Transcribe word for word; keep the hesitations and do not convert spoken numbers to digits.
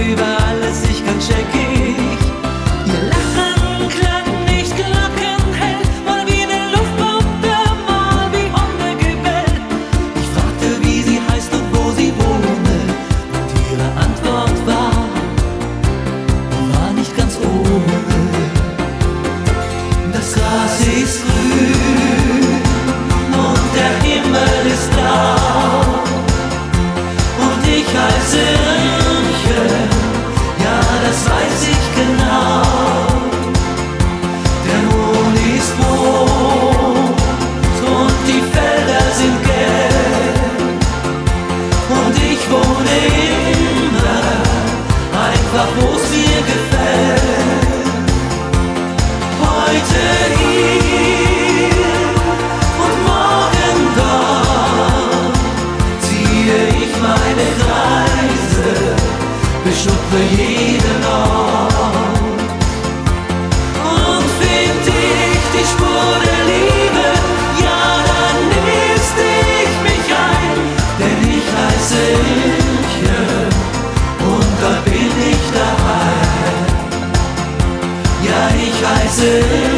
über alles, ich kann checkig. Ihr Lachen klang nicht glockenhell, mal wie eine Luftpumpe, mal wie Hundegebell. Ich fragte, wie sie heißt und wo sie wohne, und ihre Antwort war, war nicht ganz ohne. Das Gras ist grün und der Himmel ist blau, und ich heiße Riemchen, ja, das weiß ich genau. Der Mond ist rot und die Felder sind gelb, und ich wohne immer einfach, wo's mir gefällt. Heute hier und morgen dort ziehe ich meine Kreise, beschnuppre jeden Ort. Und find ich die Spur der Liebe, ja, dann niste ich mich ein, denn ich heiße Ilche und da bin ich daheim. Ja, ich heiße Ilche.